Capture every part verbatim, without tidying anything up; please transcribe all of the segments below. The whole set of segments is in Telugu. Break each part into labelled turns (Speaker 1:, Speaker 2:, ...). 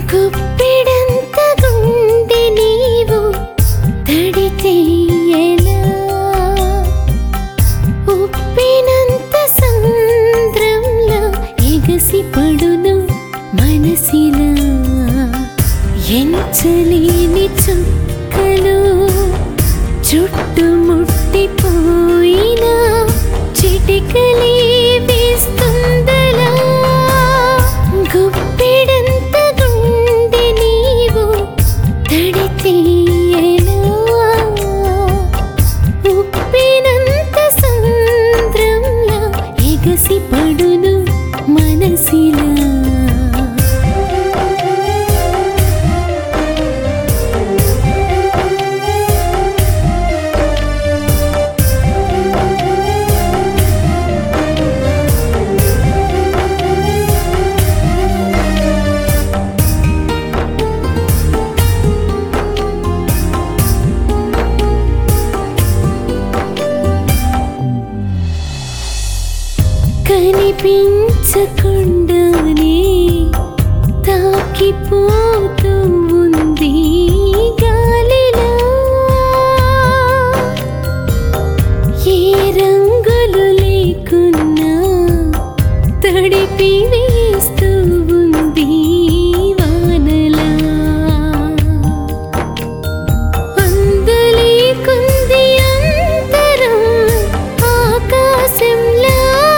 Speaker 1: గుప్పెడంత గుండె నీవు తడితే ఎలా ఉప్పినంత సంద్రంలో ఎగసి పడును మనసిలా ఎంచలేని చుక్కలు చుట్టుముట్టిపోయినా చిటికలే వేస్తుందలా గుప్పెడంత గుండె నీవు తడితే ఎలా ఉప్పినంత సంద్రంలో ఎగసి పడును మనసిలా కనిపించకుండానే తాకిపోతూ ఉంది గాలిలో ఏ రంగులు లేకున్నా తడిపి వేస్తూ ఉంది వానలా అందలేకుంది అంతరం ఆకాశంలా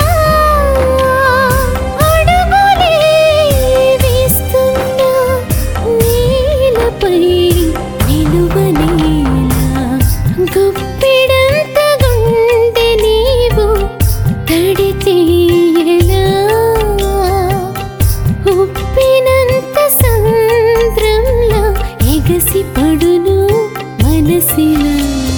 Speaker 1: గుప్పెడంత గుండె నీవు తడితే ఎలా ఉప్పినంత సంద్రంలో ఎగసి పడును మనసిలా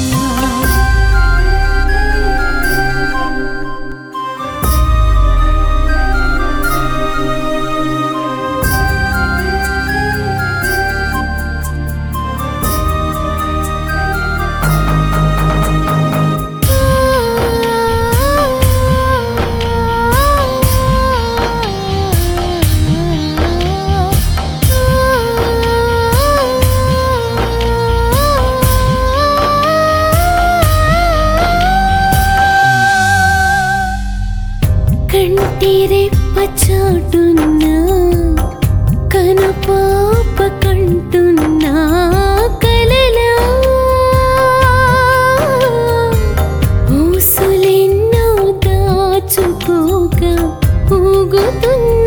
Speaker 1: కంటి రెప్ప చాటున్నా కనుపాప కంటున్నా కలలా ఊసులెన్నో దాచుకోక ఊగుతున్నా